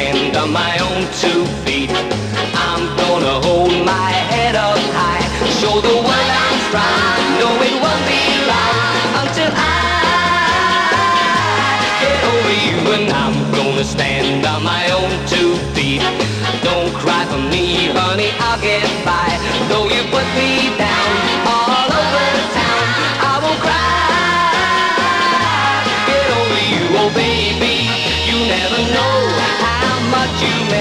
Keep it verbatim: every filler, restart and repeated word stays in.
stand on my own two feet. I'm gonna hold my head up high, show the world I'm strong. No, it won't be long until I get over you, and I'm gonna stand on my own two feet. Don't cry for me, honey, I'll get by. Though you put me down all over town, I won't cry. Get over you, oh baby, you never know how much you mean.